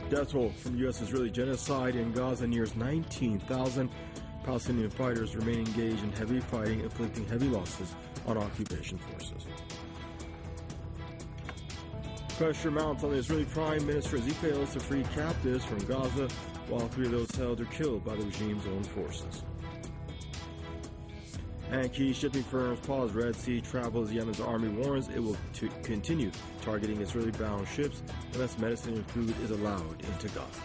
Death toll from U.S.-Israeli genocide in Gaza nears 19,000. Palestinian fighters remain engaged in heavy fighting, inflicting heavy losses on occupation forces. Pressure mounts on the Israeli Prime Minister as he fails to free captives from Gaza, while 3 of those held are killed by the regime's own forces. And key shipping firms pause Red Sea travel as Yemen's army warns it will continue targeting Israeli-bound ships unless medicine and food is allowed into Gaza.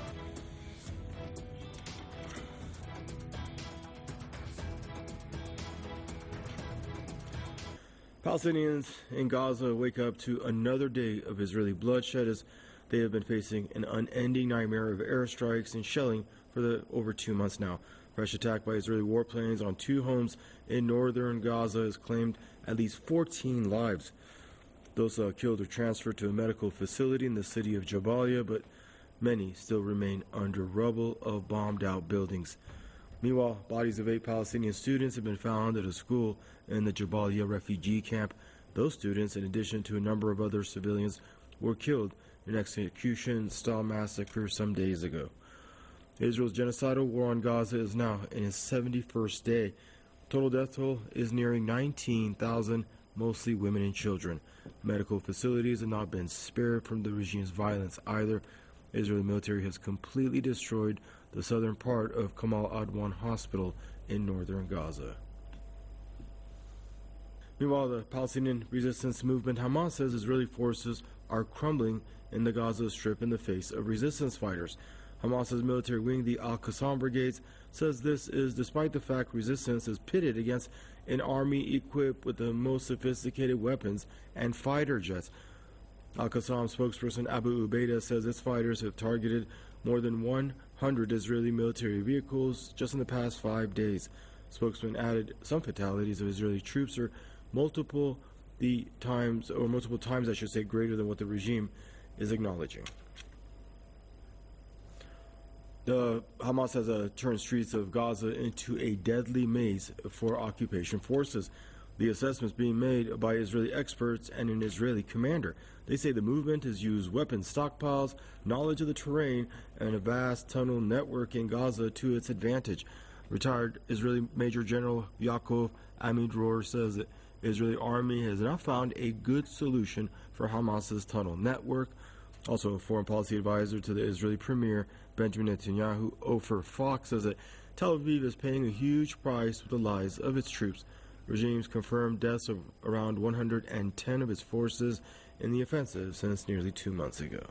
Palestinians in Gaza wake up to another day of Israeli bloodshed as they have been facing an unending nightmare of airstrikes and shelling for over 2 months now. Fresh attack by Israeli warplanes on 2 homes in northern Gaza has claimed at least 14 lives. Those killed are transferred to a medical facility in the city of Jabalia, but many still remain under rubble of bombed-out buildings. Meanwhile, bodies of 8 Palestinian students have been found at a school in the Jabalia refugee camp. Those students, in addition to a number of other civilians, were killed in an execution-style massacre some days ago. Israel's genocidal war on Gaza is now in its 71st day. Total death toll is nearing 19,000, mostly women and children. Medical facilities have not been spared from the regime's violence either. Israeli military has completely destroyed the southern part of Kamal Adwan Hospital in northern Gaza. Meanwhile, the Palestinian resistance movement Hamas says Israeli forces are crumbling in the Gaza Strip in the face of resistance fighters. Hamas's military wing, the Al-Qassam Brigades, says this is despite the fact resistance is pitted against an army equipped with the most sophisticated weapons and fighter jets. Al-Qassam spokesperson Abu Ubaidah says its fighters have targeted more than 100 Israeli military vehicles just in the past 5 days. Spokesman added some fatalities of Israeli troops are multiple times, I should say, greater than what the regime is acknowledging. The Hamas has turned streets of Gaza into a deadly maze for occupation forces. The assessments being made by Israeli experts and an Israeli commander. They say the movement has used weapon stockpiles, knowledge of the terrain, and a vast tunnel network in Gaza to its advantage. Retired Israeli Major General Yaakov Amidror says that the Israeli army has now found a good solution for Hamas's tunnel network. Also, a foreign policy advisor to the Israeli Premier Benjamin Netanyahu, Ofer Fox, says that Tel Aviv is paying a huge price with the lives of its troops. Regimes confirmed deaths of around 110 of its forces in the offensive since nearly 2 months ago.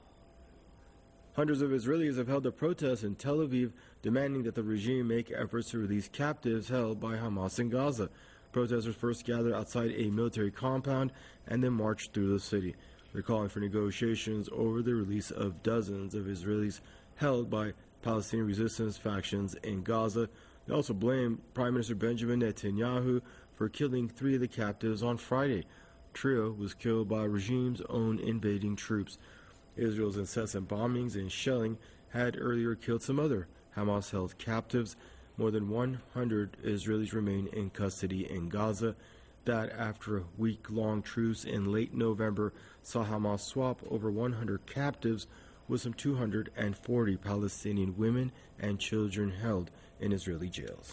Hundreds of Israelis have held a protest in Tel Aviv demanding that the regime make efforts to release captives held by Hamas in Gaza. Protesters first gathered outside a military compound and then marched through the city. They're calling for negotiations over the release of dozens of Israelis held by Palestinian resistance factions in Gaza. They also blame Prime Minister Benjamin Netanyahu for killing 3 of the captives on Friday. Trio was killed by regime's own invading troops. Israel's incessant bombings and shelling had earlier killed some other Hamas-held captives. More than 100 Israelis remain in custody in Gaza. That after a week-long truce in late November saw Hamas swap over 100 captives with some 240 Palestinian women and children held in Israeli jails.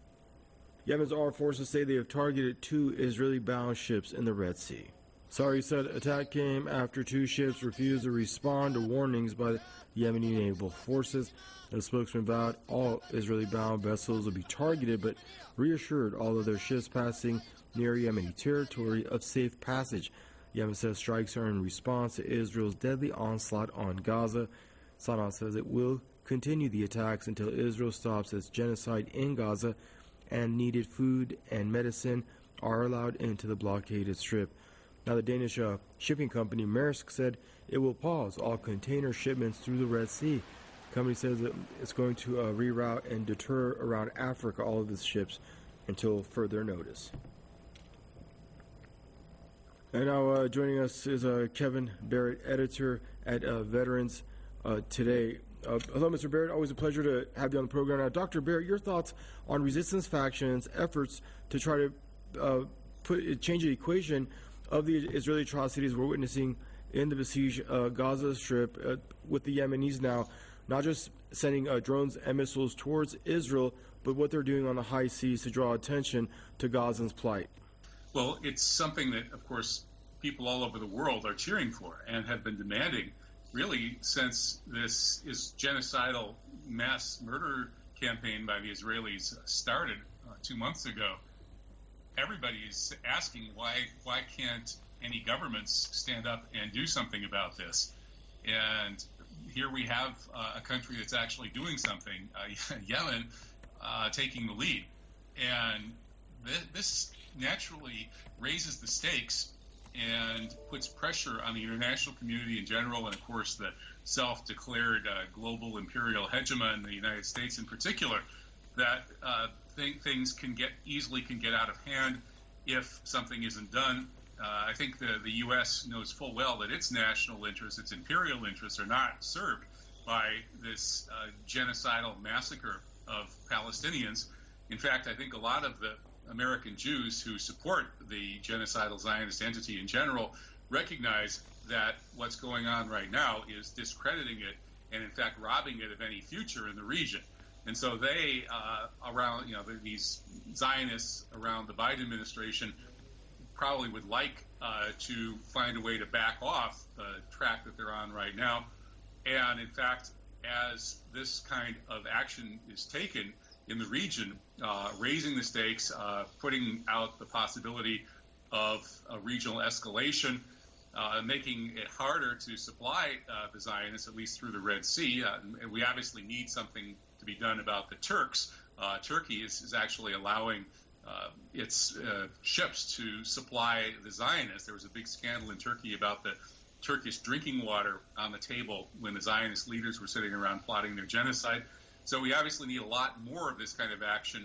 Yemen's armed forces say they have targeted 2 Israeli-bound ships in the Red Sea. Sari said attack came after 2 ships refused to respond to warnings by the Yemeni naval forces. The spokesman vowed all Israeli-bound vessels would be targeted, but reassured all of their ships passing near Yemeni territory of safe passage. Yemen says strikes are in response to Israel's deadly onslaught on Gaza. Sana'a says it will continue the attacks until Israel stops its genocide in Gaza and needed food and medicine are allowed into the blockaded strip. Now, the Danish shipping company Maersk said it will pause all container shipments through the Red Sea. The company says that it's going to reroute and deter around Africa all of its ships until further notice. And now joining us is Kevin Barrett, editor at Veterans Today. Hello, Mr. Barrett. Always a pleasure to have you on the program. Now, Dr. Barrett, your thoughts on resistance factions' efforts to try to change the equation of the Israeli atrocities we're witnessing in the besieged Gaza Strip, with the Yemenis now not just sending drones and missiles towards Israel, but what they're doing on the high seas to draw attention to Gazans' plight. Well, it's something that, of course, people all over the world are cheering for and have been demanding, really, since this is genocidal mass murder campaign by the Israelis started 2 months ago. Everybody's asking why can't any governments stand up and do something about this? And here we have a country that's actually doing something, Yemen, taking the lead. And this naturally raises the stakes and puts pressure on the international community in general, and of course the self-declared global imperial hegemon, the United States in particular, that things can get out of hand if something isn't done. I think the U.S. knows full well that its national interests, its imperial interests, are not served by this genocidal massacre of Palestinians. In fact, I think a lot of the American Jews who support the genocidal Zionist entity in general recognize that what's going on right now is discrediting it and, in fact, robbing it of any future in the region. And so they, these Zionists around the Biden administration probably would like to find a way to back off the track that they're on right now. And, in fact, as this kind of action is taken in the region, raising the stakes, putting out the possibility of a regional escalation, making it harder to supply the Zionists, at least through the Red Sea. And we obviously need something to be done about the Turks. Turkey is actually allowing its ships to supply the Zionists. There was a big scandal in Turkey about the Turkish drinking water on the table when the Zionist leaders were sitting around plotting their genocide. So we obviously need a lot more of this kind of action,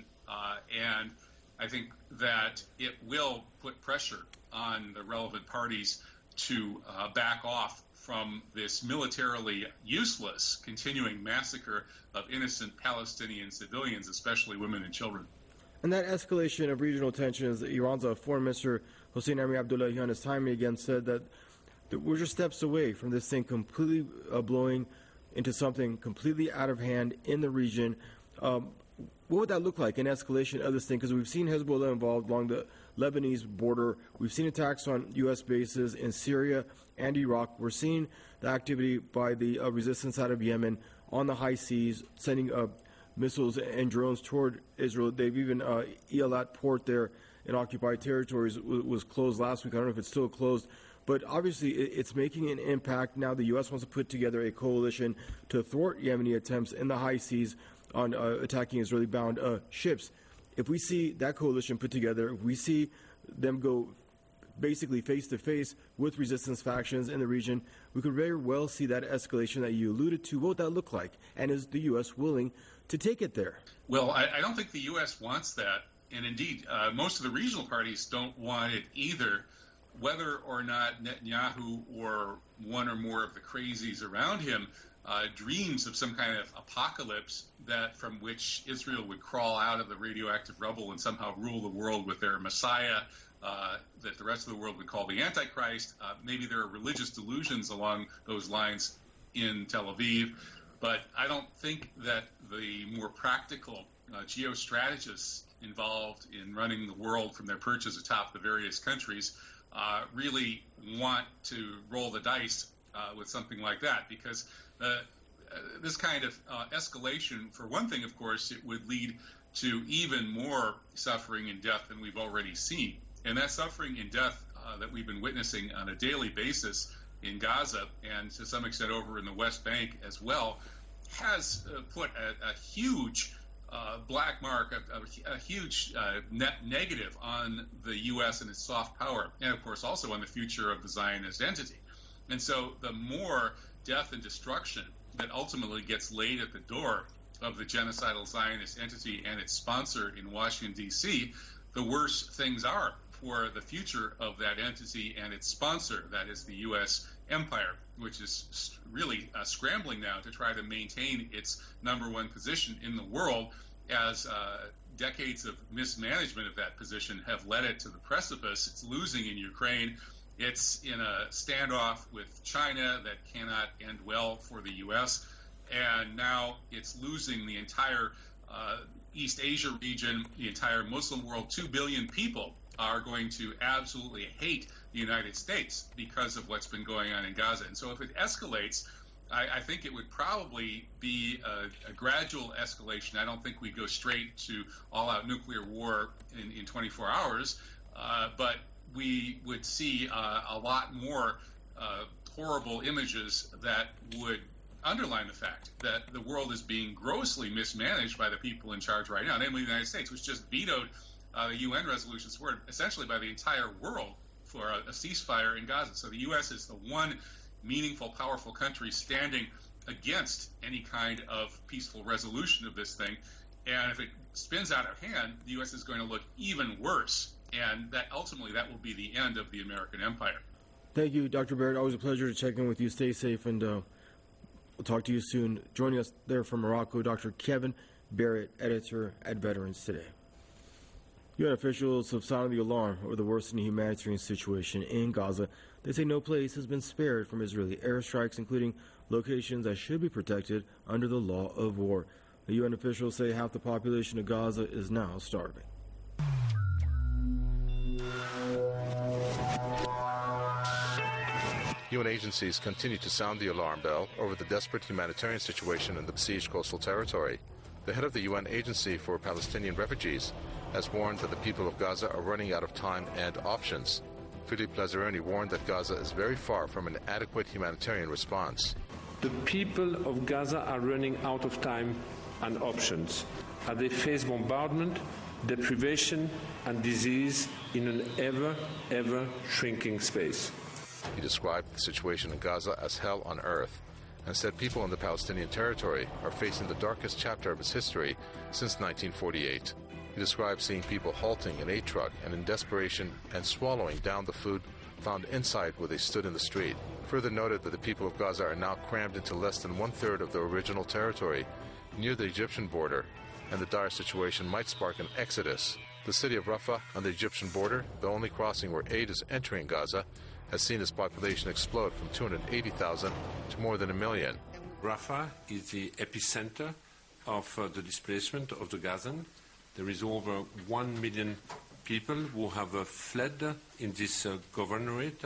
and I think that it will put pressure on the relevant parties to back off from this militarily useless continuing massacre of innocent Palestinian civilians, especially women and children. And that escalation of regional tensions, Iran's Foreign Minister Hossein Amir-Abdollahian has time and again said that we're just steps away from this thing completely blowing into something completely out of hand in the region. What would that look like, an escalation of this thing? Because we've seen Hezbollah involved along the Lebanese border. We've seen attacks on U.S. bases in Syria and Iraq. We're seeing the activity by the resistance out of Yemen on the high seas, sending missiles and drones toward Israel. They've even, Eilat port there in occupied territories was closed last week. I don't know if it's still closed. But obviously, it's making an impact. Now the U.S. wants to put together a coalition to thwart Yemeni attempts in the high seas on attacking Israeli-bound ships. If we see that coalition put together, if we see them go basically face-to-face with resistance factions in the region, we could very well see that escalation that you alluded to. What would that look like? And is the U.S. willing to take it there? Well, I don't think the U.S. wants that. And indeed, most of the regional parties don't want it either. Whether or not Netanyahu or one or more of the crazies around him dreams of some kind of apocalypse from which Israel would crawl out of the radioactive rubble and somehow rule the world with their Messiah that the rest of the world would call the Antichrist. Maybe there are religious delusions along those lines in Tel Aviv, but I don't think that the more practical geostrategists involved in running the world from their perches atop the various countries really want to roll the dice with something like that, because this kind of escalation, for one thing, of course, it would lead to even more suffering and death than we've already seen. And that suffering and death that we've been witnessing on a daily basis in Gaza and to some extent over in the West Bank as well has put a huge black mark, a huge net negative on the U.S. and its soft power, and of course also on the future of the Zionist entity. And so the more death and destruction that ultimately gets laid at the door of the genocidal Zionist entity and its sponsor in Washington, D.C., the worse things are for the future of that entity and its sponsor, that is the U.S. empire, which is really scrambling now to try to maintain its number one position in the world, as decades of mismanagement of that position have led it to the precipice. It's losing in Ukraine, It's in a standoff with China that cannot end well for the U.S., and now it's losing the entire East Asia region, the entire Muslim world. 2 billion people are going to absolutely hate the United States because of what's been going on in Gaza. And so if it escalates, I think it would probably be a gradual escalation. I don't think we'd go straight to all-out nuclear war in 24 hours, but we would see a lot more horrible images that would underline the fact that the world is being grossly mismanaged by the people in charge right now, namely the United States, which just vetoed the UN resolution supported essentially by the entire world for a ceasefire in Gaza. So the U.S. is the one meaningful, powerful country standing against any kind of peaceful resolution of this thing. And if it spins out of hand, the U.S. is going to look even worse. And that ultimately, that will be the end of the American empire. Thank you, Dr. Barrett. Always a pleasure to check in with you. Stay safe, and we'll talk to you soon. Joining us there from Morocco, Dr. Kevin Barrett, editor at Veterans Today. UN officials have sounded the alarm over the worsening humanitarian situation in Gaza. They say no place has been spared from Israeli airstrikes, including locations that should be protected under the law of war. The UN officials say half the population of Gaza is now starving. UN agencies continue to sound the alarm bell over the desperate humanitarian situation in the besieged coastal territory. The head of the UN Agency for Palestinian Refugees has warned that the people of Gaza are running out of time and options. Philippe Lazzarini warned that Gaza is very far from an adequate humanitarian response. The people of Gaza are running out of time and options as they face bombardment, deprivation and disease in an ever shrinking space. He described the situation in Gaza as hell on earth and said people in the Palestinian territory are facing the darkest chapter of its history since 1948. He described seeing people halting an aid truck and in desperation and swallowing down the food found inside where they stood in the street. Further noted that the people of Gaza are now crammed into less than one-third of their original territory near the Egyptian border, and the dire situation might spark an exodus. The city of Rafah on the Egyptian border, the only crossing where aid is entering Gaza, has seen its population explode from 280,000 to more than 1 million. Rafah is the epicenter of the displacement of the Gazan. There is over 1 million people who have fled in this governorate,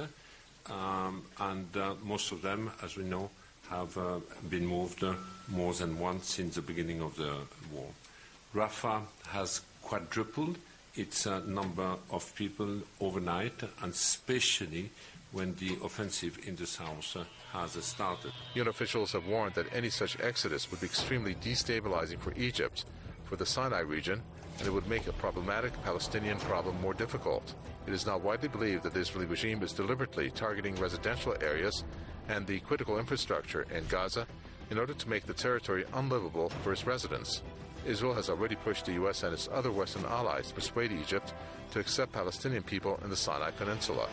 and most of them, as we know, have been moved more than once since the beginning of the war. Rafah has quadrupled its number of people overnight, and especially when the offensive in the south has started. UN officials have warned that any such exodus would be extremely destabilizing for Egypt, for the Sinai region, and it would make a problematic Palestinian problem more difficult. It is now widely believed that the Israeli regime is deliberately targeting residential areas and the critical infrastructure in Gaza in order to make the territory unlivable for its residents. Israel has already pushed the U.S. and its other Western allies to persuade Egypt to accept Palestinian people in the Sinai Peninsula.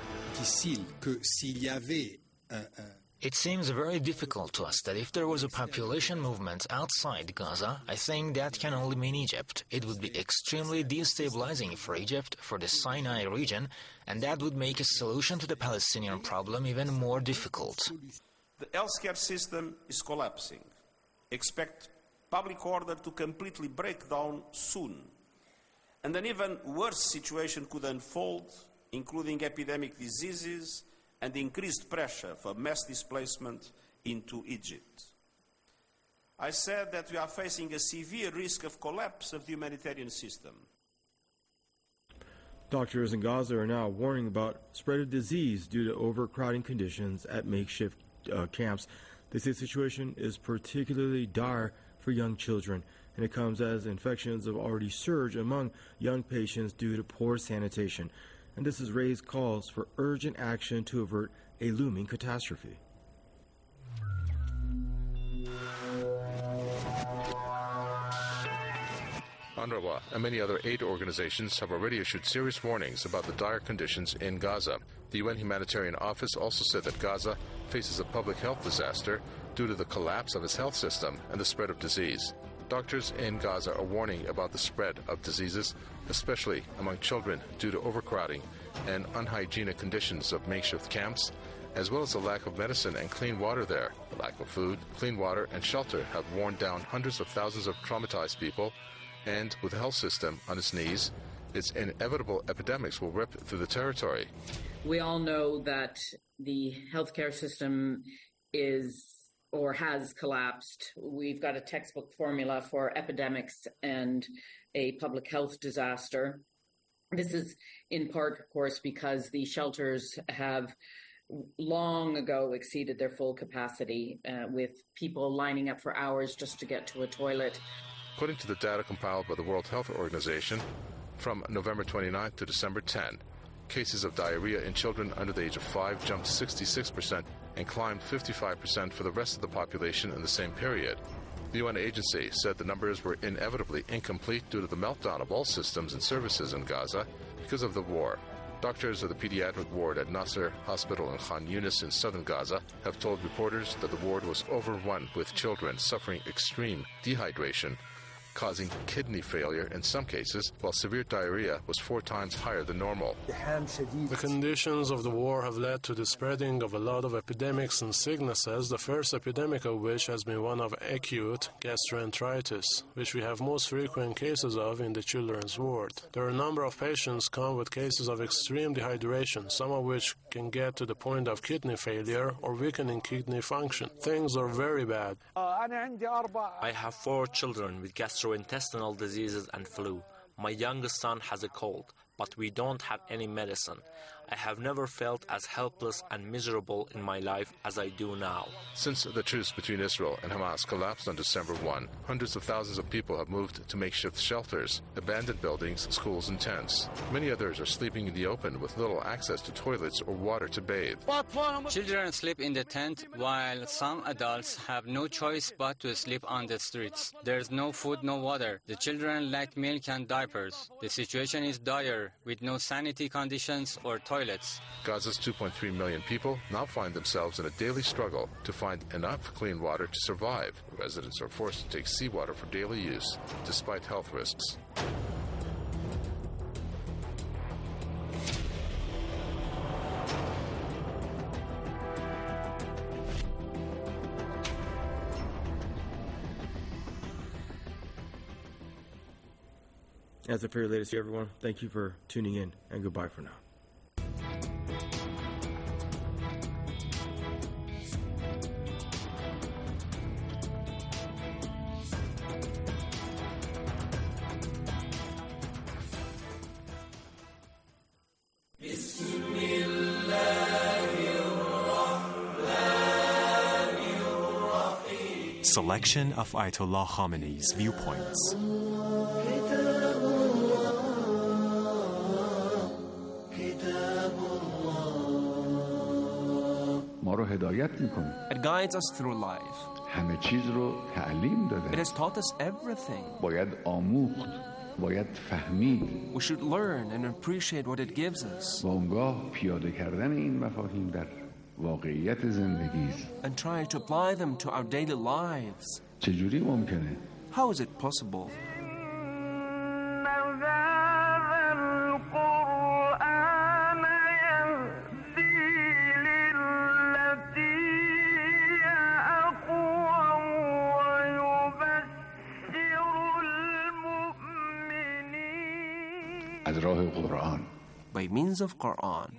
It seems very difficult to us that if there was a population movement outside Gaza, I think that can only mean Egypt. It would be extremely destabilizing for Egypt, for the Sinai region, and that would make a solution to the Palestinian problem even more difficult. The healthcare system is collapsing. Expect public order to completely break down soon. And an even worse situation could unfold, including epidemic diseases and increased pressure for mass displacement into Egypt. I said that we are facing a severe risk of collapse of the humanitarian system. Doctors in Gaza are now warning about spread of disease due to overcrowding conditions at makeshift camps. They say the situation is particularly dire for young children, and it comes as infections have already surged among young patients due to poor sanitation. And this has raised calls for urgent action to avert a looming catastrophe. UNRWA and many other aid organizations have already issued serious warnings about the dire conditions in Gaza. The UN Humanitarian Office also said that Gaza faces a public health disaster due to the collapse of its health system and the spread of disease. Doctors in Gaza are warning about the spread of diseases, especially among children, due to overcrowding and unhygienic conditions of makeshift camps, as well as the lack of medicine and clean water there. The lack of food, clean water, and shelter have worn down hundreds of thousands of traumatized people, and with the health system on its knees, its inevitable epidemics will rip through the territory. We all know that the healthcare system is or has collapsed. We've got a textbook formula for epidemics and a public health disaster. This is in part, of course, because the shelters have long ago exceeded their full capacity, with people lining up for hours just to get to a toilet. According to the data compiled by the World Health Organization, from November 29th to December 10, cases of diarrhea in children under the age of 5 jumped 66% and climbed 55% for the rest of the population in the same period. The UN agency said the numbers were inevitably incomplete due to the meltdown of all systems and services in Gaza because of the war. Doctors of the pediatric ward at Nasser Hospital in Khan Yunis in southern Gaza have told reporters that the ward was overrun with children suffering extreme dehydration, causing kidney failure in some cases, while severe diarrhea was 4 times higher than normal. The conditions of the war have led to the spreading of a lot of epidemics and sicknesses, the first epidemic of which has been one of acute gastroenteritis, which we have most frequent cases of in the children's ward. There are a number of patients come with cases of extreme dehydration, some of which can get to the point of kidney failure or weakening kidney function. Things are very bad. I have 4 children with gastrointestinal diseases and flu. My youngest son has a cold, but we don't have any medicine. I have never felt as helpless and miserable in my life as I do now. Since the truce between Israel and Hamas collapsed on December 1, hundreds of thousands of people have moved to makeshift shelters, abandoned buildings, schools, and tents. Many others are sleeping in the open with little access to toilets or water to bathe. Children sleep in the tent, while some adults have no choice but to sleep on the streets. There's no food, no water. The children lack milk and diapers. The situation is dire, with no sanitary conditions or toilets. Gaza's 2.3 million people now find themselves in a daily struggle to find enough clean water to survive. Residents are forced to take seawater for daily use, despite health risks. That's it for your latest, everyone. Thank you for tuning in, and goodbye for now. Selection of Ayatollah Khamenei's viewpoints. It guides us through life. It has taught us everything. We should learn and appreciate what it gives us. And try to apply them to our daily lives. How is it possible? By means of Quran.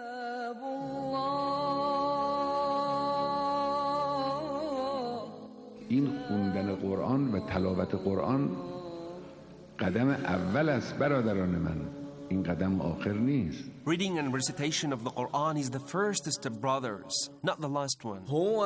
این خوندن قرآن و تلاوت قرآن قدم اول است برادران من. این قدم آخر نیست. Reading and recitation of the Quran is the first step, brothers, not the last one. هو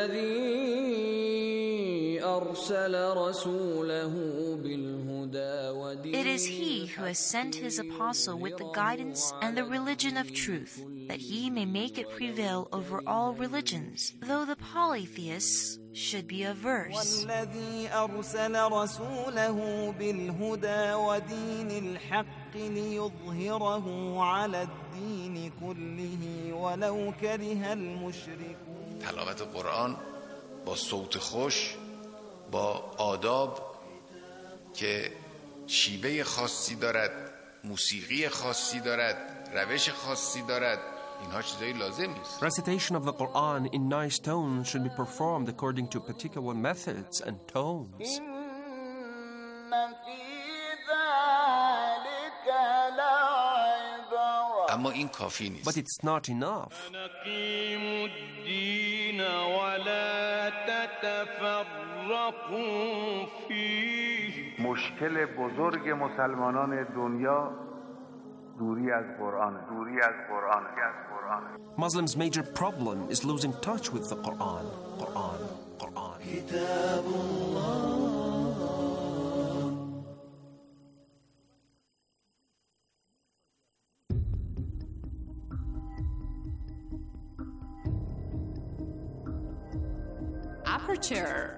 الذي أرسل رسوله بالهدى ودين. It is He who has sent His apostle with the guidance and the religion of truth, that He may make it prevail over all religions, though the polytheists should be averse. والذي أرسل رسوله بالهدى ودين الحق ليظهره على الدين كله ولو كره المشركون. تلاوت قرآن با صوت خوش، با آداب که شیوه خاصی دارد موسیقی خاصی دارد، روش خاصی دارد. اینها چیزایی لازم نیست. Recitation of the Quran in nice tones should be performed according to particular methods and tones. اما این کافی نیست. But it's not enough. مشکل بزرگ مسلمانان دنیا دوری از قرآن. Muslims' major problem is losing touch with the Quran. Aperture.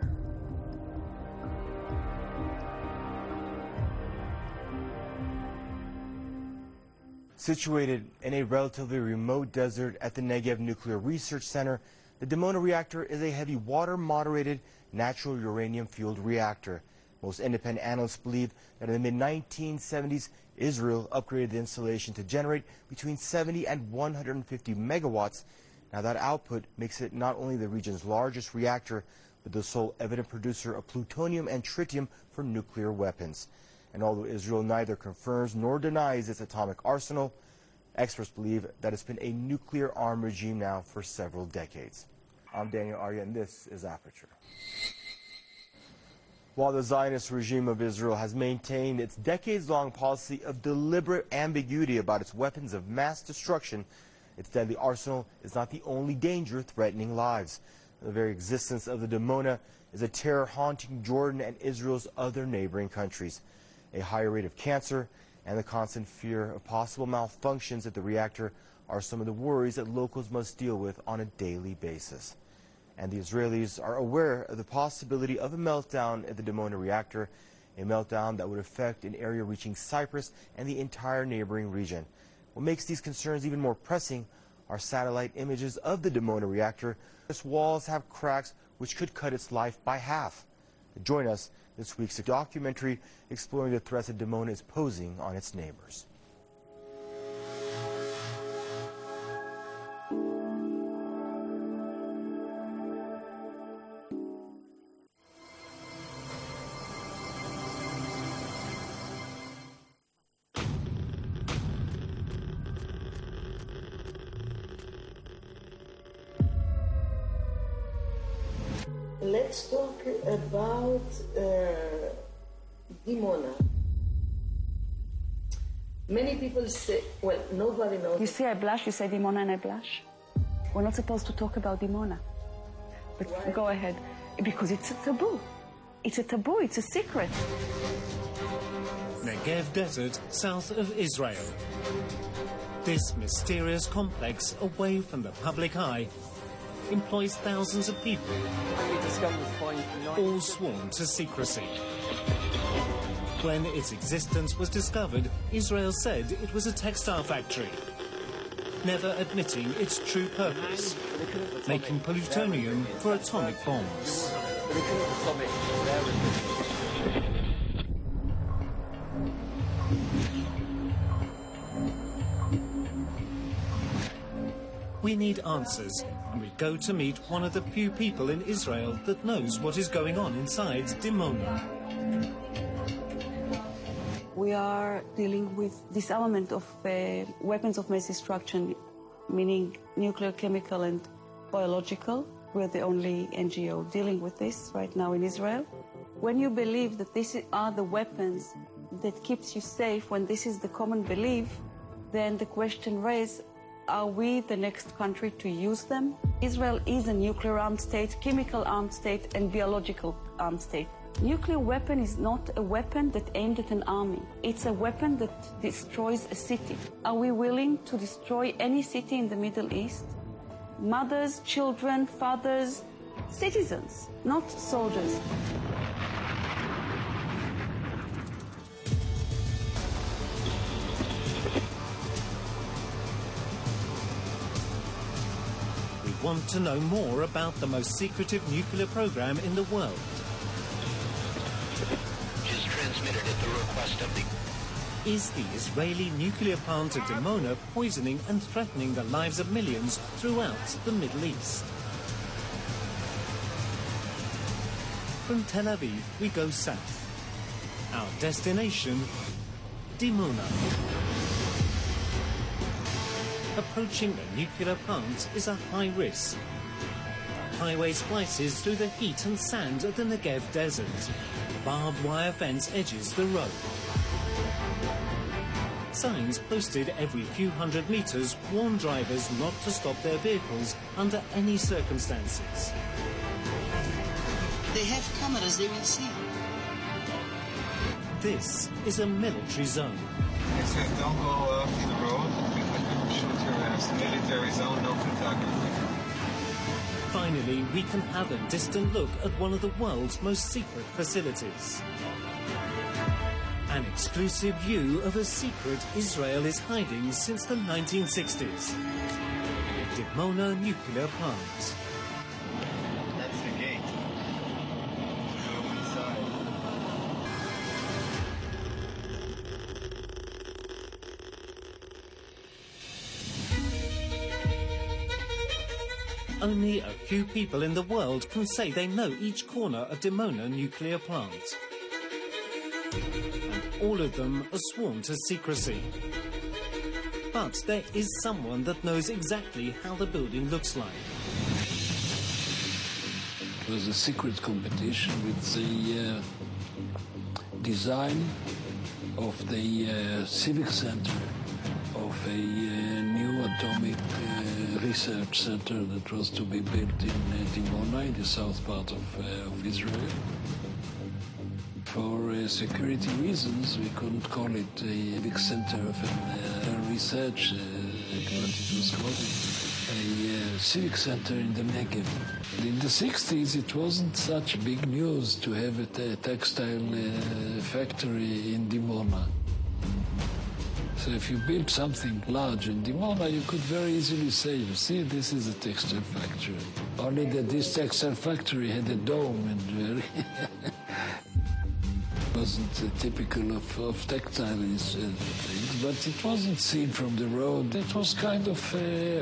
Situated in a relatively remote desert at the Negev Nuclear Research Center, the Dimona reactor is a heavy water-moderated natural uranium-fueled reactor. Most independent analysts believe that in the mid-1970s, Israel upgraded the installation to generate between 70 and 150 megawatts. Now that output makes it not only the region's largest reactor, but the sole evident producer of plutonium and tritium for nuclear weapons. And although Israel neither confirms nor denies its atomic arsenal, experts believe that it's been a nuclear-armed regime now for several decades. I'm Daniel Arya, and this is Aperture. While the Zionist regime of Israel has maintained its decades-long policy of deliberate ambiguity about its weapons of mass destruction, its deadly arsenal is not the only danger threatening lives. The very existence of the Dimona is a terror haunting Jordan and Israel's other neighboring countries. A higher rate of cancer and the constant fear of possible malfunctions at the reactor are some of the worries that locals must deal with on a daily basis. And the Israelis are aware of the possibility of a meltdown at the Dimona reactor, a meltdown that would affect an area reaching Cyprus and the entire neighboring region. What makes these concerns even more pressing are satellite images of the Dimona reactor. Its walls have cracks which could cut its life by half. Join us this week's documentary exploring the threats that Dimona is posing on its neighbors. Let's talk about Dimona. Many people say, well, nobody knows. You see, I blush, you say Dimona and I blush. We're not supposed to talk about Dimona. But why? Go ahead. Because it's a taboo. It's a taboo, it's a secret. Negev Desert, south of Israel. This mysterious complex, away from the public eye, employs thousands of people, all sworn to secrecy. When its existence was discovered, Israel said it was a textile factory, never admitting its true purpose, making plutonium for atomic bombs. We need answers, and we go to meet one of the few people in Israel that knows what is going on inside Dimona. We are dealing with disarmament of weapons of mass destruction, meaning nuclear, chemical, and biological. We're the only NGO dealing with this right now in Israel. When you believe that these are the weapons that keeps you safe, when this is the common belief, then the question raised, are we the next country to use them? Israel is a nuclear armed state, chemical armed state, and biological armed state. Nuclear weapon is not a weapon that aimed at an army. It's a weapon that destroys a city. Are we willing to destroy any city in the Middle East? Mothers, children, fathers, citizens, not soldiers. We want to know more about the most secretive nuclear program in the world. Just transmitted at the request of the... Is the Israeli nuclear plant at Dimona poisoning and threatening the lives of millions throughout the Middle East? From Tel Aviv, we go south. Our destination, Dimona. Approaching a nuclear plant is a high risk. The highway splices through the heat and sand of the Negev desert. A barbed wire fence edges the road. Signs posted every few hundred meters warn drivers not to stop their vehicles under any circumstances. They have cameras, they will see. This is a military zone. It says don't go off the road, shoot your ass. Military zone, no photography. Finally, we can have a distant look at one of the world's most secret facilities. An exclusive view of a secret Israel is hiding since the 1960s. Dimona nuclear plant. That's the gate. Go inside. Only a few people in the world can say they know each corner of Dimona nuclear plant. And all of them are sworn to secrecy. But there is someone that knows exactly how the building looks like. It was a secret competition with the design of the civic center of a new atomic research center that was to be built in Dimona, in the south part of Israel. For security reasons, we couldn't call it a civic center of research, what it was called, a civic center in the Negev. In the 60s, it wasn't such big news to have a textile factory in Dimona. So if you build something large in Dimona, you could very easily say, you see, this is a textile factory. Only that this textile factory had a dome and very... wasn't typical of textile things, but it wasn't seen from the road. It was kind of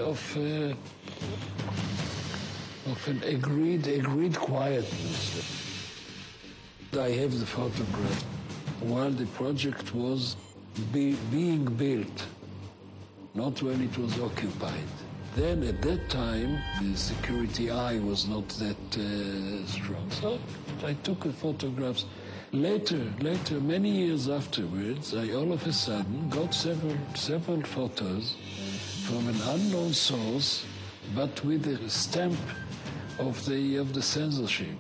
an agreed quietness. I have the photograph while the project was being built, not when it was occupied. Then at that time, the security eye was not that strong. So I took the photographs. Later, many years afterwards, I all of a sudden got several photos from an unknown source, but with a stamp of the censorship.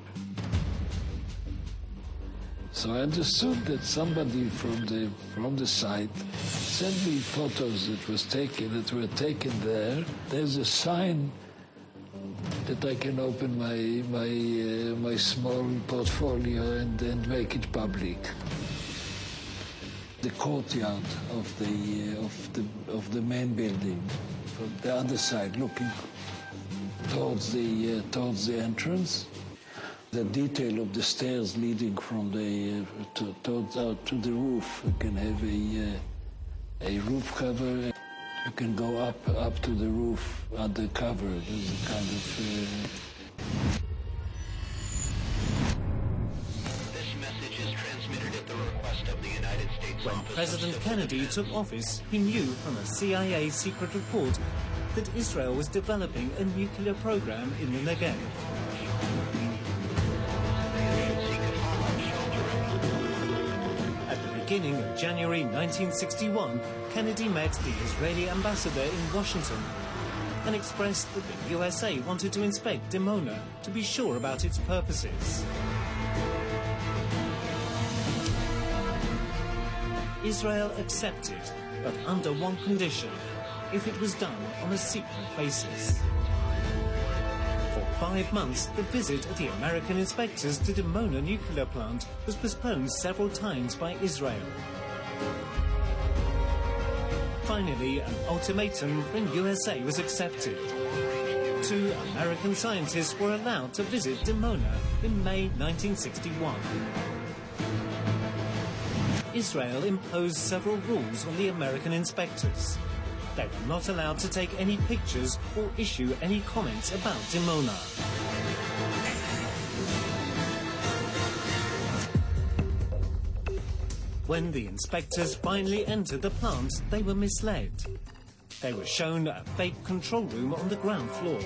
So I understood that somebody from the site sent me photos that were taken there. There's a sign that I can open my small portfolio and make it public. The courtyard of the main building, from the other side, looking towards the entrance. The detail of the stairs leading from out to the roof. You can have a roof cover. You can go up to the roof under cover. There's a kind of... This message is transmitted at the request of the United States. When President Kennedy took office, he knew from a CIA secret report that Israel was developing a nuclear program in the Negev. At the beginning of January 1961, Kennedy met the Israeli ambassador in Washington and expressed that the USA wanted to inspect Dimona to be sure about its purposes. Israel accepted, but under one condition, if it was done on a secret basis. For 5 months, the visit of the American inspectors to Dimona nuclear plant was postponed several times by Israel. Finally, an ultimatum from USA was accepted. 2 American scientists were allowed to visit Dimona in May 1961. Israel imposed several rules on the American inspectors. They were not allowed to take any pictures or issue any comments about Dimona. When the inspectors finally entered the plant, they were misled. They were shown a fake control room on the ground floor.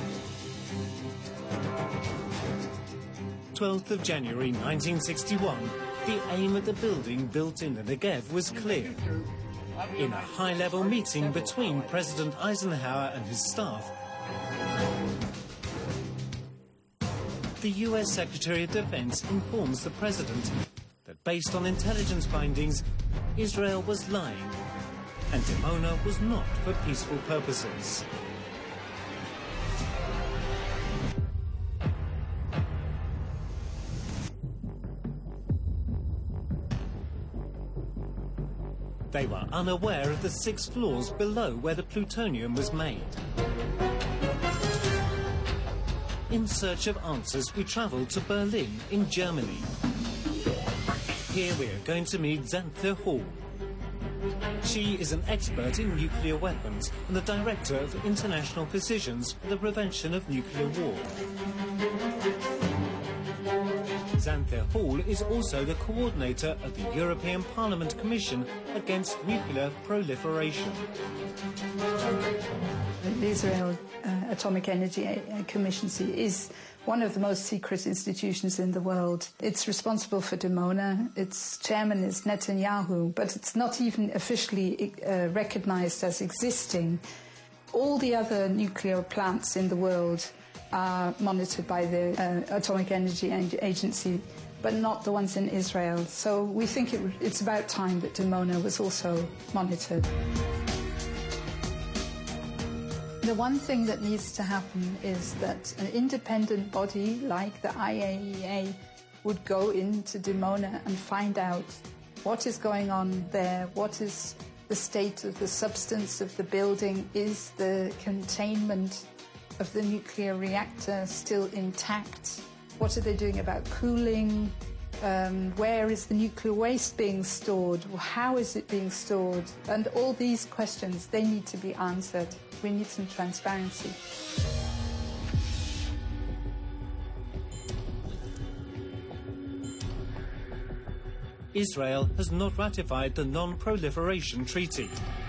12th of January 1961, the aim at the building built in the Negev was clear. In a high-level meeting between President Eisenhower and his staff, the US Secretary of Defense informs the President that based on intelligence findings, Israel was lying and Dimona was not for peaceful purposes. They were unaware of the 6 floors below where the plutonium was made. In search of answers, we travelled to Berlin in Germany. Here we are going to meet Xanthe Hall. She is an expert in nuclear weapons and the director of International Physicians for the Prevention of Nuclear War. Xanthe Hall is also the coordinator of the European Parliament Commission Against Nuclear Proliferation. The Israel Atomic Energy Commission is one of the most secret institutions in the world. It's responsible for Dimona. Its chairman is Netanyahu, but it's not even officially recognized as existing. All the other nuclear plants in the world are monitored by the Atomic Energy Agency, but not the ones in Israel. So we think it's about time that Dimona was also monitored. The one thing that needs to happen is that an independent body like the IAEA would go into Dimona and find out what is going on there, what is the state of the substance of the building, is the containment of the nuclear reactor still intact, what are they doing about cooling, where is the nuclear waste being stored, how is it being stored, and all these questions, they need to be answered. We need some transparency. Israel has not ratified the Non-Proliferation Treaty,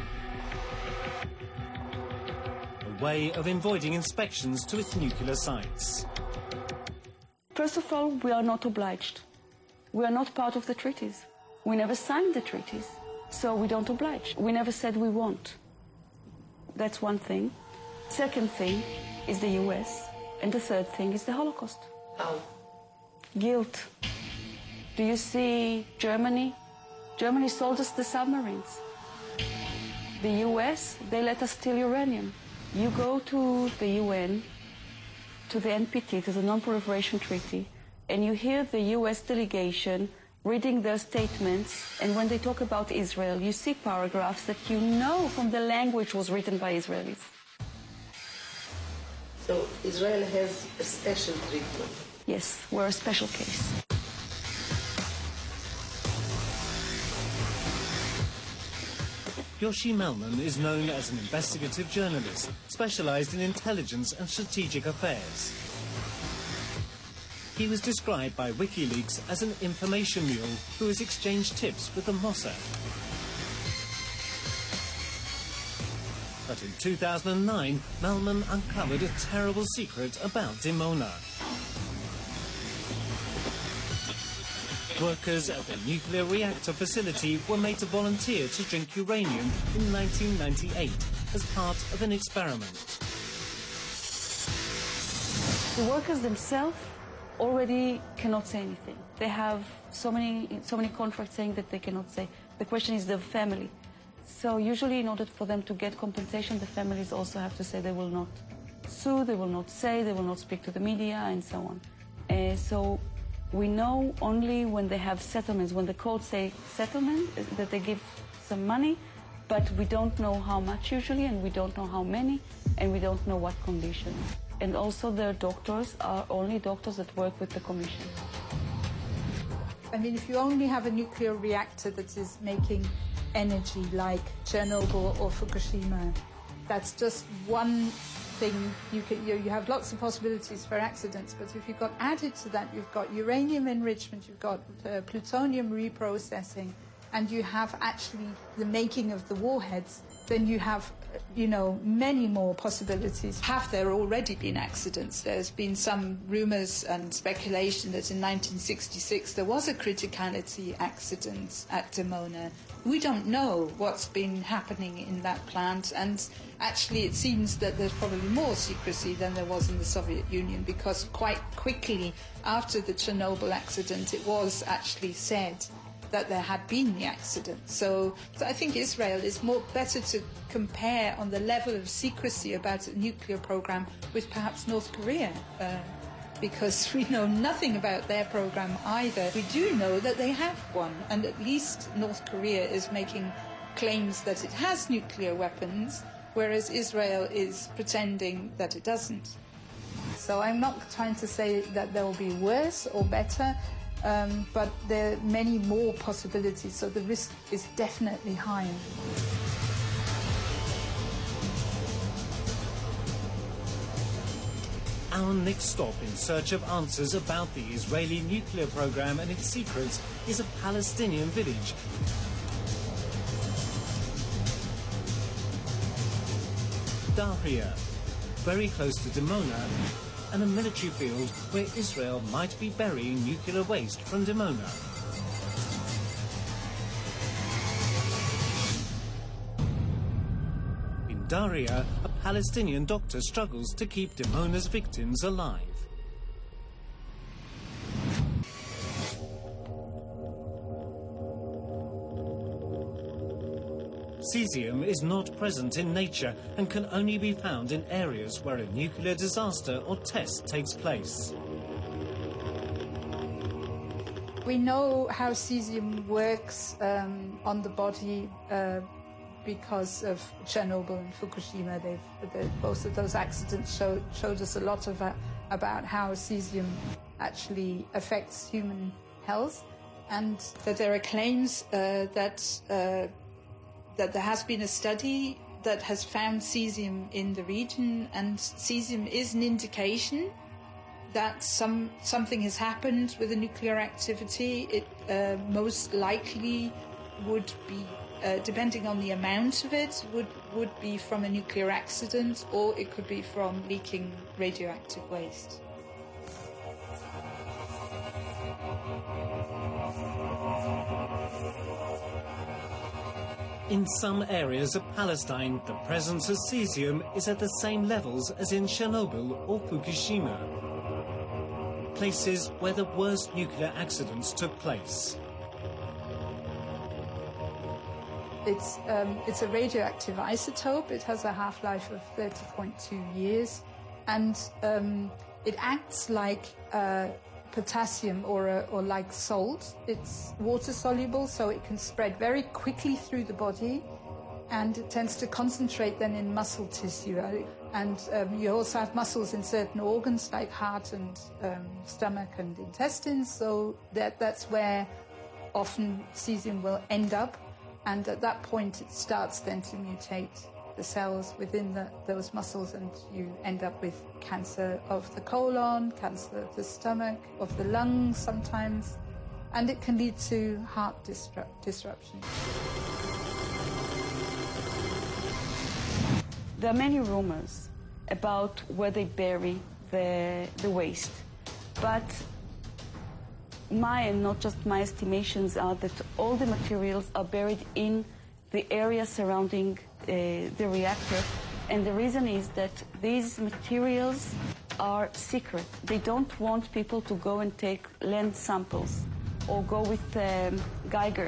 a way of avoiding inspections to its nuclear sites. First of all, we are not obliged. We are not part of the treaties. We never signed the treaties, so we don't oblige. We never said we won't. That's one thing. Second thing is the US. And the third thing is the Holocaust. How? Guilt. Do you see Germany? Germany sold us the submarines. The US, they let us steal uranium. You go to the UN, to the NPT, to the Non-Proliferation Treaty, and you hear the US delegation reading their statements, and when they talk about Israel, you see paragraphs that you know from the language was written by Israelis. So Israel has a special treatment? Yes, we're a special case. Yoshi Melman is known as an investigative journalist, specialized in intelligence and strategic affairs. He was described by WikiLeaks as an information mule who has exchanged tips with the Mossad. But in 2009, Melman uncovered a terrible secret about Dimona. Workers at the nuclear reactor facility were made to volunteer to drink uranium in 1998 as part of an experiment. The workers themselves already cannot say anything. They have so many contracts saying that they cannot say. The question is the family. So usually in order for them to get compensation, the families also have to say they will not sue, they will not say, they will not speak to the media, and so on. So we know only when they have settlements, when the courts say settlement, that they give some money, but we don't know how much usually, and we don't know how many, and we don't know what conditions. And also their doctors are only doctors that work with the commission. I mean, if you only have a nuclear reactor that is making energy like Chernobyl or Fukushima, that's just one thing. You have lots of possibilities for accidents, but if you've got added to that, you've got uranium enrichment, you've got plutonium reprocessing, and you have actually the making of the warheads, then you have, many more possibilities. Have there already been accidents? There's been some rumours and speculation that in 1966 there was a criticality accident at Dimona. We don't know what's been happening in that plant, and actually it seems that there's probably more secrecy than there was in the Soviet Union, because quite quickly after the Chernobyl accident it was actually said that there had been the accident. So I think Israel is better to compare on the level of secrecy about a nuclear program with perhaps North Korea, because we know nothing about their program either. We do know that they have one, and at least North Korea is making claims that it has nuclear weapons, whereas Israel is pretending that it doesn't. So I'm not trying to say that there will be worse or better, but there are many more possibilities, so the risk is definitely higher. Our next stop in search of answers about the Israeli nuclear program and its secrets is a Palestinian village. Daria, very close to Dimona, and a military field where Israel might be burying nuclear waste from Dimona. In Daria, a Palestinian doctor struggles to keep Dimona's victims alive. Cesium is not present in nature and can only be found in areas where a nuclear disaster or test takes place. We know how cesium works on the body because of Chernobyl and Fukushima. Both of those accidents showed us a lot about how cesium actually affects human health, and that there are claims that there has been a study that has found cesium in the region, and cesium is an indication that something has happened with the nuclear activity. It most likely would be, depending on the amount of it, would be from a nuclear accident, or it could be from leaking radioactive waste. In some areas of Palestine, the presence of cesium is at the same levels as in Chernobyl or Fukushima, places where the worst nuclear accidents took place. It's a radioactive isotope. It has a half-life of 30.2 years, and it acts like potassium or like salt. It's water soluble, so it can spread very quickly through the body, and it tends to concentrate then in muscle tissue. And you also have muscles in certain organs like heart and stomach and intestines, so that's where often cesium will end up, and at that point it starts then to mutate the cells within those muscles, and you end up with cancer of the colon, cancer of the stomach, of the lungs sometimes, and it can lead to heart disruption. There are many rumors about where they bury the waste, but not just my estimations are that all the materials are buried in the area surrounding the reactor, and the reason is that these materials are secret. They don't want people to go and take land samples or go with Geiger.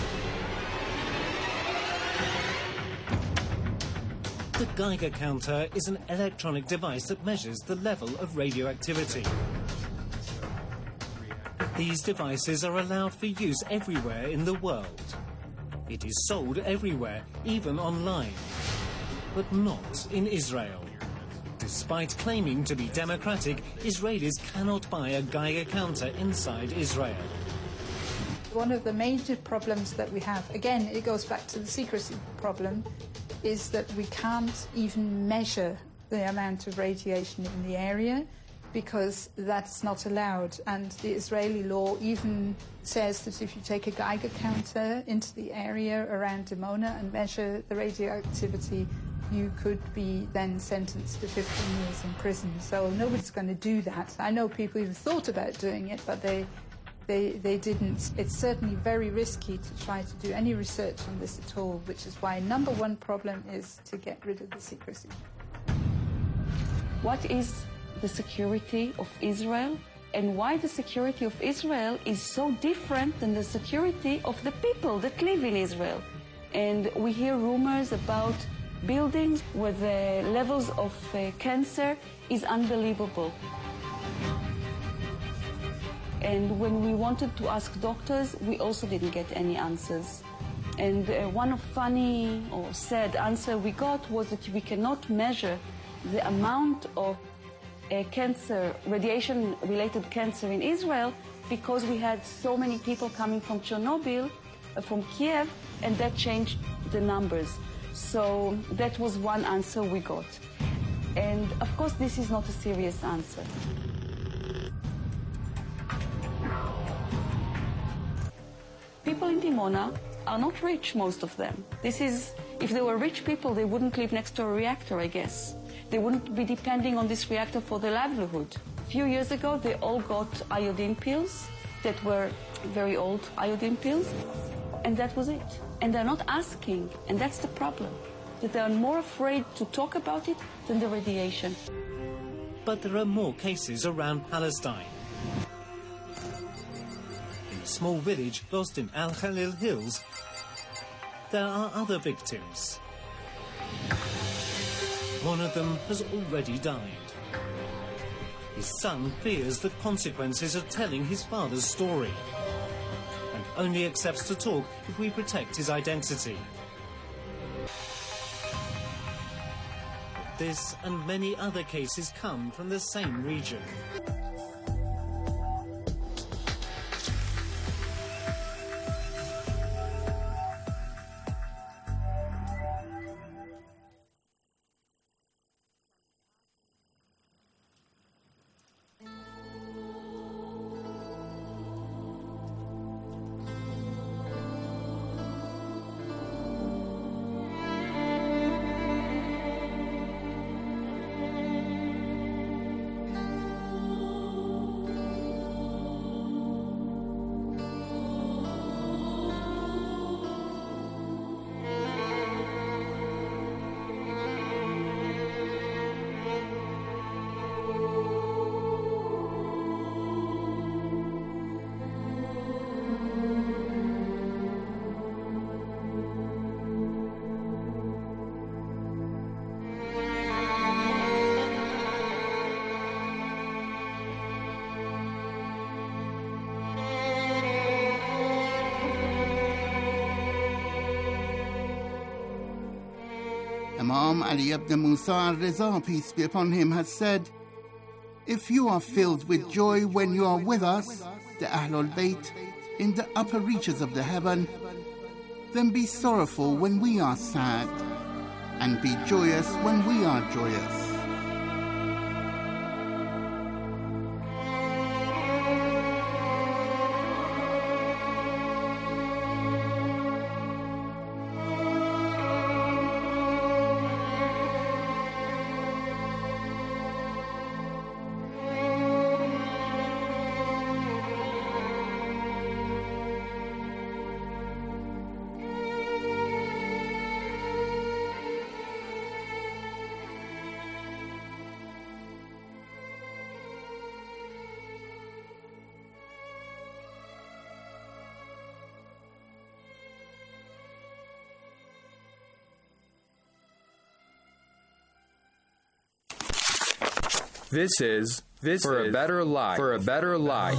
The Geiger counter is an electronic device that measures the level of radioactivity. These devices are allowed for use everywhere in the world. It is sold everywhere, even online, but not in Israel. Despite claiming to be democratic, Israelis cannot buy a Geiger counter inside Israel. One of the major problems that we have, again, it goes back to the secrecy problem, is that we can't even measure the amount of radiation in the area because that's not allowed. And the Israeli law even says that if you take a Geiger counter into the area around Dimona and measure the radioactivity, you could be then sentenced to 15 years in prison. So nobody's going to do that. I know people even thought about doing it, but they didn't. It's certainly very risky to try to do any research on this at all, which is why number one problem is to get rid of the secrecy. What is the security of Israel, and why the security of Israel is so different than the security of the people that live in Israel? And we hear rumors about buildings where the levels of cancer is unbelievable. And when we wanted to ask doctors, we also didn't get any answers. And one funny or sad answer we got was that we cannot measure the amount of cancer, radiation-related cancer in Israel, because we had so many people coming from Chernobyl, from Kiev, and that changed the numbers. So that was one answer we got. And of course, this is not a serious answer. People in Dimona are not rich, most of them. If they were rich people, they wouldn't live next to a reactor, I guess. They wouldn't be depending on this reactor for their livelihood. A few years ago, they all got iodine pills that were very old iodine pills, and that was it. And they're not asking, and that's the problem, that they are more afraid to talk about it than the radiation. But there are more cases around Palestine. In a small village lost in Al Khalil Hills, there are other victims. One of them has already died. His son fears the consequences of telling his father's story, and only accepts to talk if we protect his identity. But this and many other cases come from the same region. Imam Ali ibn Musa al-Riza, peace be upon him, has said, "If you are filled with joy when you are with us, the Ahlul Bayt, in the upper reaches of the heaven, then be sorrowful when we are sad, and be joyous when we are joyous." This is For a Better Life. For a Better Life.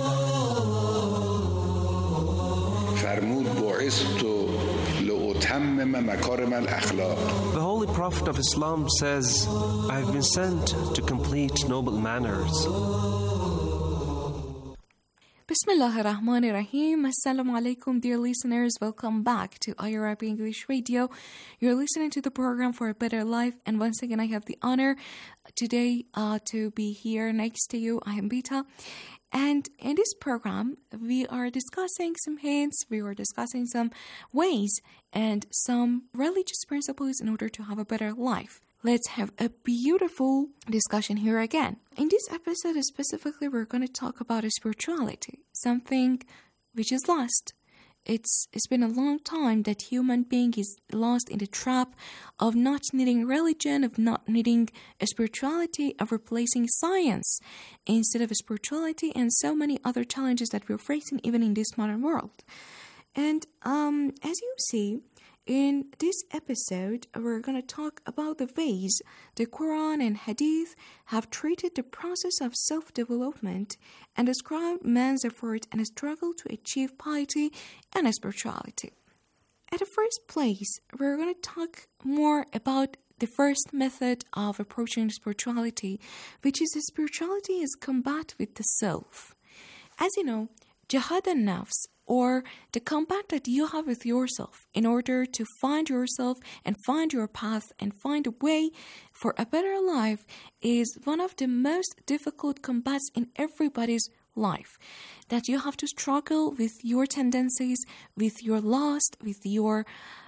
The Holy Prophet of Islam says, "I have been sent to complete noble manners." Bismillahirrahmanirrahim. Assalamu alaikum, dear listeners. Welcome back to IRIB English Radio. You're listening to the program For a Better Life, and once again, I have the honor today to be here next to you. I am Bita, and in this program, we are discussing some hints, we are discussing some ways and some religious principles in order to have a better life. Let's have a beautiful discussion here again. In this episode specifically, we're going to talk about spirituality, something which is lost. It's been a long time that human being is lost in the trap of not needing religion, of not needing a spirituality, of replacing science instead of a spirituality, and so many other challenges that we're facing even in this modern world. And as you see, in this episode, we're going to talk about the ways the Quran and Hadith have treated the process of self-development and described man's effort and struggle to achieve piety and spirituality. At the first place, we're going to talk more about the first method of approaching spirituality, which is spirituality is combat with the self. As you know, jihad an-nafs, or the combat that you have with yourself in order to find yourself and find your path and find a way for a better life, is one of the most difficult combats in everybody's life. That you have to struggle with your tendencies, with your lust, with your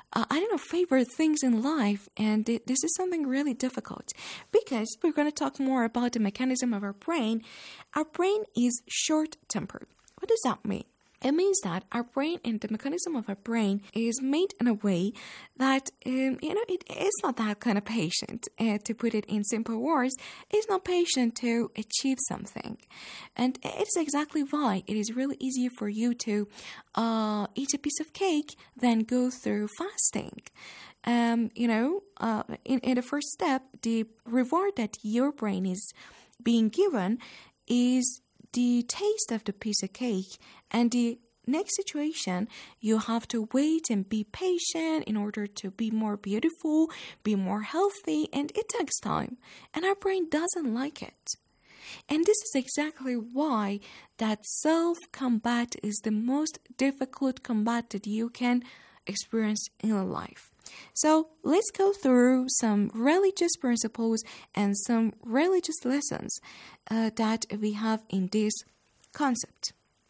favorite things in life, and this is something really difficult because we're going to talk more about the mechanism of our brain. Our brain is short-tempered. What does that mean? It means that our brain and the mechanism of our brain is made in a way that, it is not that kind of patient. To put it in simple words, it's not patient to achieve something. And it's exactly why it is really easy for you to eat a piece of cake than go through fasting. In the first step, the reward that your brain is being given is the taste of the piece of cake, and the next situation, you have to wait and be patient in order to be more beautiful, be more healthy, and it takes time, and our brain doesn't like it. And this is exactly why that self-combat is the most difficult combat that you can experience in your life. So let's go through some religious principles and some religious lessons that we have in this concept.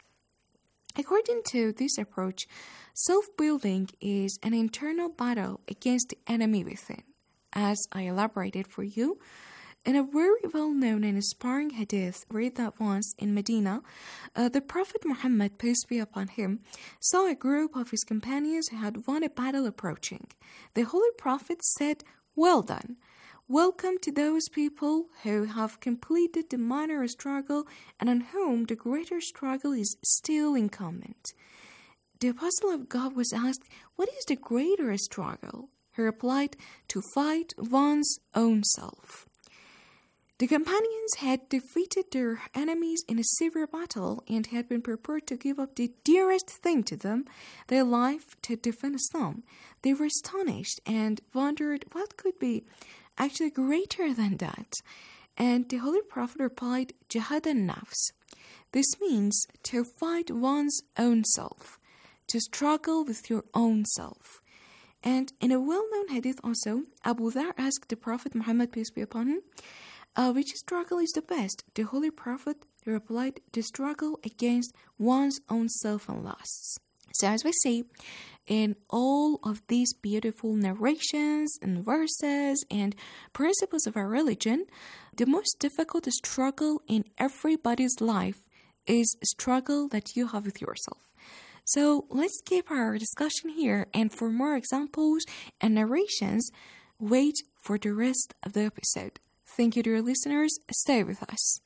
According to this approach, self-building is an internal battle against the enemy within. As I elaborated for you, in a very well-known and inspiring hadith, read that once in Medina, the Prophet Muhammad, peace be upon him, saw a group of his companions who had won a battle approaching. The Holy Prophet said, "Well done. Welcome to those people who have completed the minor struggle and on whom the greater struggle is still incumbent." The Apostle of God was asked, "What is the greater struggle?" He replied, "To fight one's own self." The companions had defeated their enemies in a severe battle and had been prepared to give up the dearest thing to them, their life, to defend Islam. They were astonished and wondered what could be actually greater than that. And the Holy Prophet replied, "Jihad an-nafs." This means to fight one's own self, to struggle with your own self. And in a well-known hadith also, Abu Dhar asked the Prophet Muhammad, peace be upon him, which struggle is the best? The Holy Prophet replied, the struggle against one's own self and lusts. So as we see, in all of these beautiful narrations and verses and principles of our religion, the most difficult struggle in everybody's life is a struggle that you have with yourself. So let's keep our discussion here, and for more examples and narrations, wait for the rest of the episode. Thank you, dear listeners. Stay with us.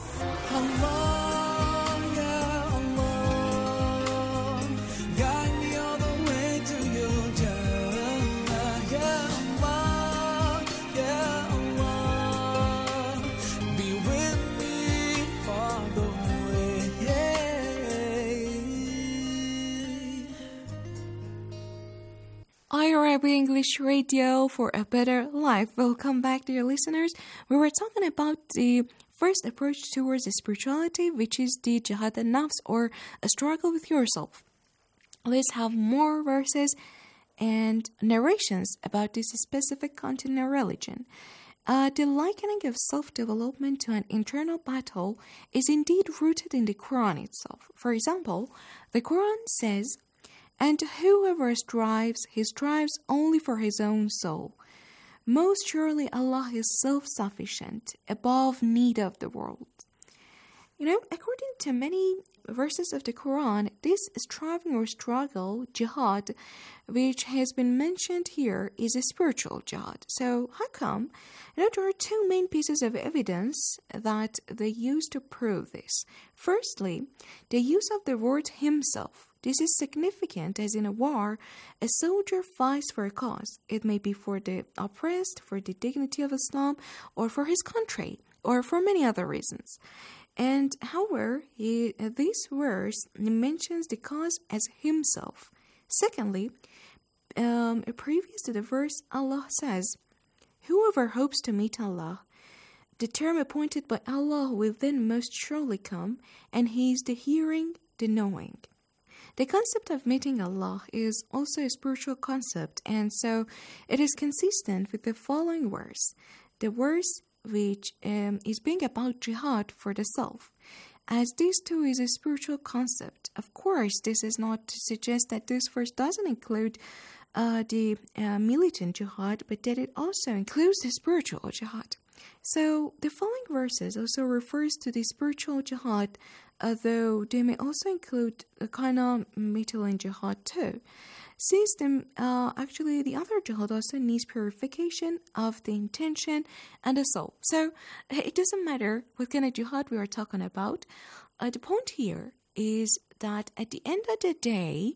IRIB English Radio for a better life. Welcome back, dear listeners. We were talking about the first approach towards spirituality, which is the jihad al-nafs, or a struggle with yourself. Let's have more verses and narrations about this specific content in religion. The likening of self-development to an internal battle is indeed rooted in the Quran itself. For example, the Quran says, "And whoever strives, he strives only for his own soul. Most surely Allah is self-sufficient, above need of the world." According to many verses of the Quran, this striving or struggle, jihad, which has been mentioned here, is a spiritual jihad. So how come? There are two main pieces of evidence that they use to prove this. Firstly, the use of the word himself. This is significant as in a war, a soldier fights for a cause. It may be for the oppressed, for the dignity of Islam, or for his country, or for many other reasons. And however, this verse mentions the cause as himself. Secondly, previous to the verse, Allah says, "Whoever hopes to meet Allah, the term appointed by Allah will then most surely come, and He is the hearing, the knowing." The concept of meeting Allah is also a spiritual concept, and so it is consistent with the following verse. The verse which is being about jihad for the self, as this too is a spiritual concept. Of course, this is not to suggest that this verse doesn't include the militant jihad, but that it also includes the spiritual jihad. So the following verses also refers to the spiritual jihad, though they may also include a kind of militant jihad too. Since actually the other jihad also needs purification of the intention and the soul. So it doesn't matter what kind of jihad we are talking about. The point here is that at the end of the day,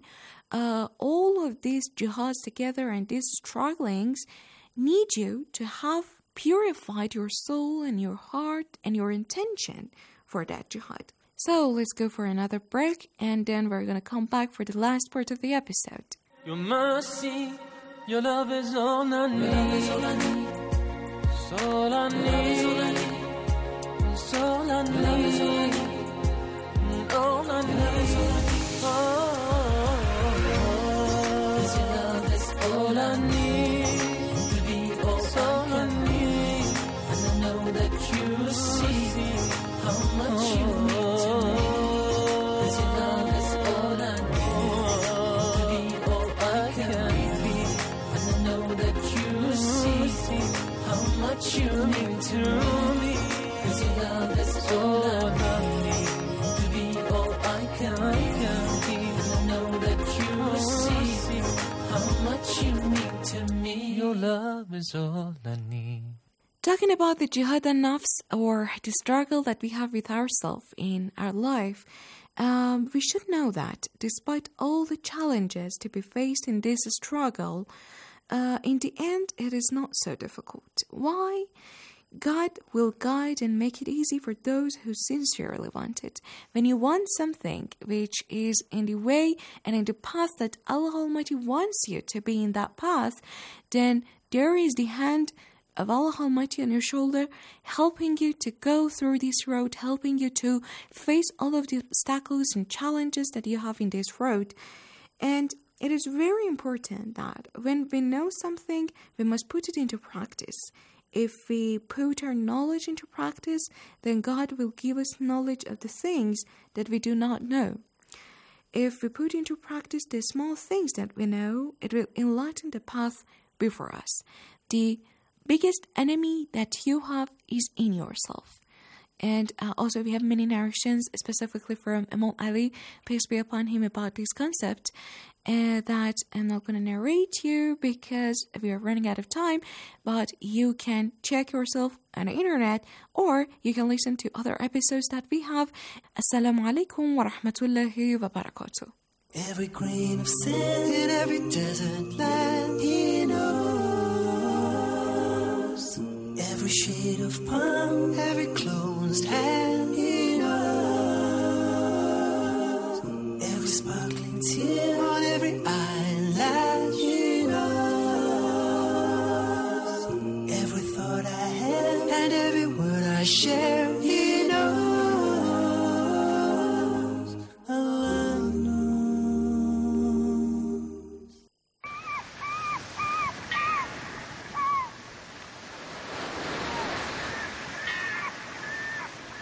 all of these jihads together and these strugglings need you to have purified your soul and your heart and your intention for that jihad. So let's go for another break, and then we're going to come back for the last part of the episode. Your mercy, your love is all I need. It's all I need. It's all I need. It's all I need. All I need. This love is all I need. To be all I need. And I know that you see how much you mean to me. This love is all I need. How much you mean to me, 'cause your love is all I need to be all I can be. And I know that you see how much you mean to me. Your love is all I need. Talking about the jihad al-nafs, or the struggle that we have with ourselves in our life, we should know that despite all the challenges to be faced in this struggle, in the end, it is not so difficult. Why? God will guide and make it easy for those who sincerely want it. When you want something which is in the way and in the path that Allah Almighty wants you to be in that path, then there is the hand of Allah Almighty on your shoulder, helping you to go through this road, helping you to face all of the obstacles and challenges that you have in this road. And it is very important that when we know something, we must put it into practice. If we put our knowledge into practice, then God will give us knowledge of the things that we do not know. If we put into practice the small things that we know, it will enlighten the path before us. The biggest enemy that you have is in yourself. And also we have many narrations, specifically from Imam Ali, peace be upon him, about this concept that I'm not going to narrate you because we are running out of time, but you can check yourself on the internet, or you can listen to other episodes that we have. Assalamu alaikum wa rahmatullahi wa barakatuh. Every grain of sand in every desert land he knows. Every shade of palm, every closed hand he knows. Every sparkling tear on every eyelash he knows. Every thought I have and every word I share he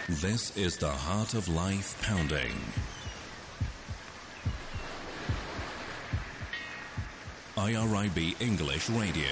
This is the Heart of Life Pounding. IRIB English Radio.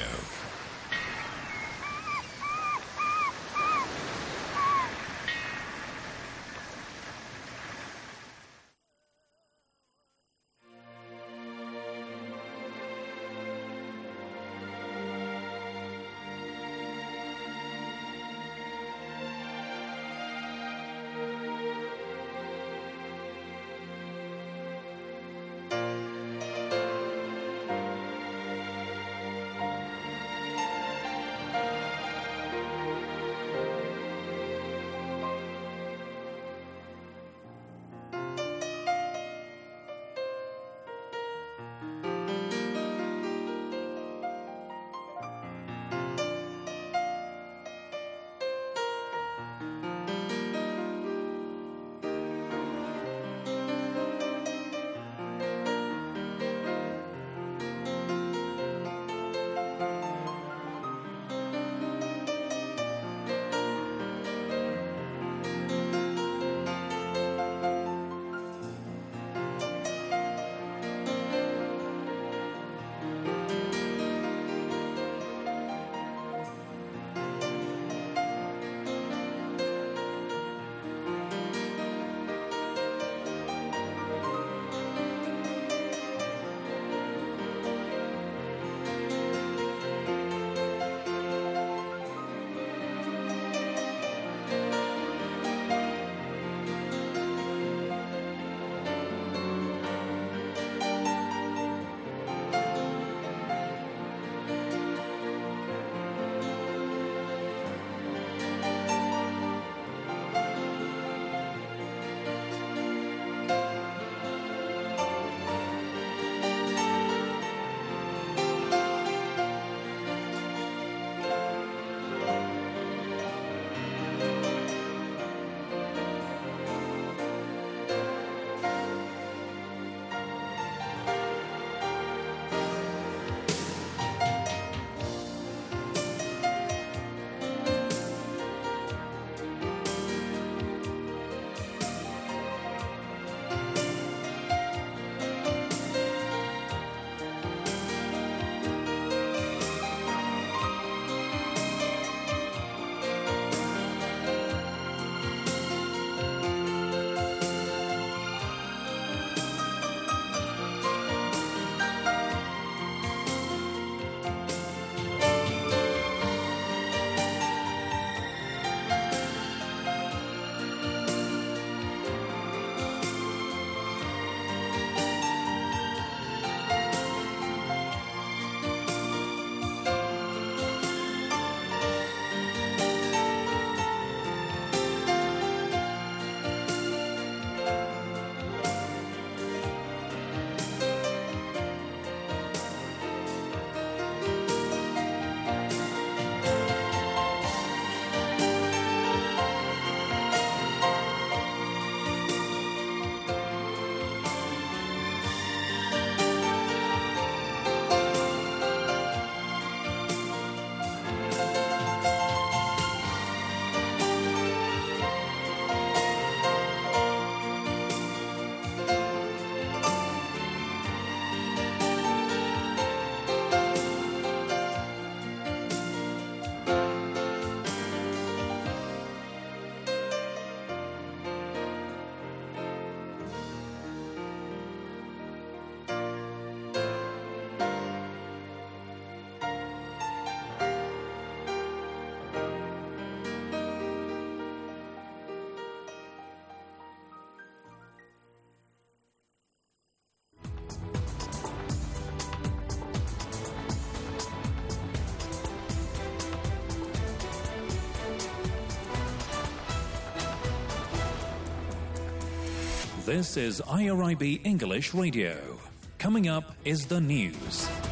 This is IRIB English Radio. Coming up is the news.